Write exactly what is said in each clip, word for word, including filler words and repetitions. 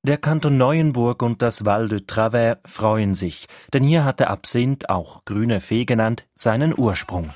Der Kanton Neuenburg und das Val de Travers freuen sich, denn hier hat der Absinth, auch grüne Fee genannt, seinen Ursprung.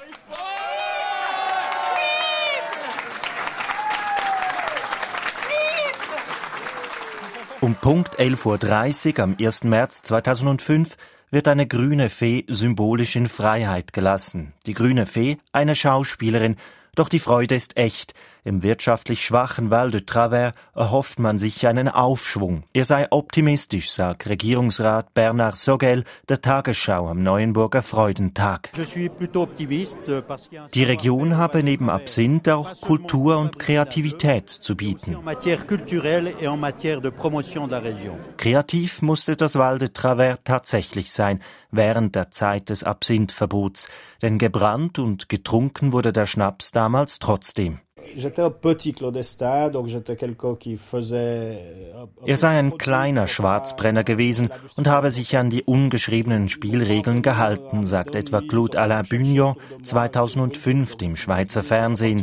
Um Punkt elf Uhr dreißig am ersten März zweitausendfünf wird eine grüne Fee symbolisch in Freiheit gelassen. Die grüne Fee, eine Schauspielerin, doch die Freude ist echt. Im wirtschaftlich schwachen Val de Travers erhofft man sich einen Aufschwung. Er sei optimistisch, sagt Regierungsrat Bernard Sogel der Tagesschau am Neuenburger Freudentag. Die Region habe neben Absinth auch Kultur und Kreativität zu bieten. Kreativ musste das Val de Travers tatsächlich sein, während der Zeit des Absinthverbots. Denn gebrannt und getrunken wurde der Schnaps damals trotzdem. Er sei ein kleiner Schwarzbrenner gewesen und habe sich an die ungeschriebenen Spielregeln gehalten, sagt etwa Claude Alain Bugnon zweitausendfünf im Schweizer Fernsehen.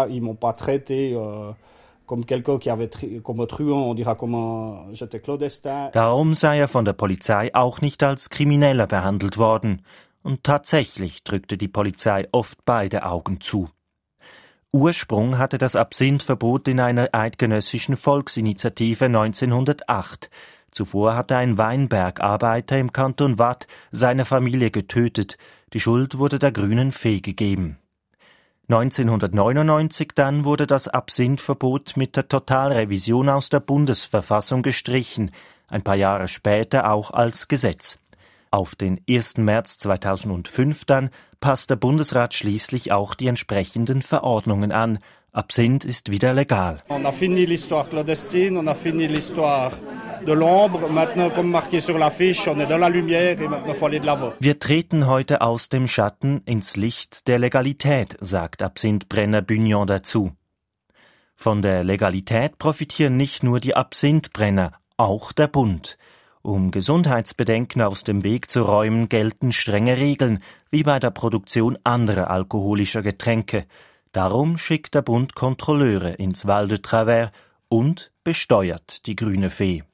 Darum sei er von der Polizei auch nicht als Krimineller behandelt worden. Und tatsächlich drückte die Polizei oft beide Augen zu. Ursprung hatte das Absinthverbot in einer eidgenössischen Volksinitiative neunzehnhundertacht. Zuvor hatte ein Weinbergarbeiter im Kanton Waadt seine Familie getötet. Die Schuld wurde der grünen Fee gegeben. neunzehnhundertneunundneunzig dann wurde das Absinthverbot mit der Totalrevision aus der Bundesverfassung gestrichen, ein paar Jahre später auch als Gesetz. Auf den ersten März zweitausendfünf dann passt der Bundesrat schließlich auch die entsprechenden Verordnungen an. Absinth ist wieder legal. On a fini l'histoire clandestine, on a fini l'histoire de l'ombre. Maintenant, comme marqué sur l'affiche, on est dans la lumière et maintenant faut aller de l'avant. Wir treten heute aus dem Schatten ins Licht der Legalität, sagt Absinthbrenner Bugnon dazu. Von der Legalität profitieren nicht nur die Absinthbrenner, auch der Bund. Um Gesundheitsbedenken aus dem Weg zu räumen, gelten strenge Regeln, wie bei der Produktion anderer alkoholischer Getränke. Darum schickt der Bund Kontrolleure ins Val de Travers und besteuert die grüne Fee.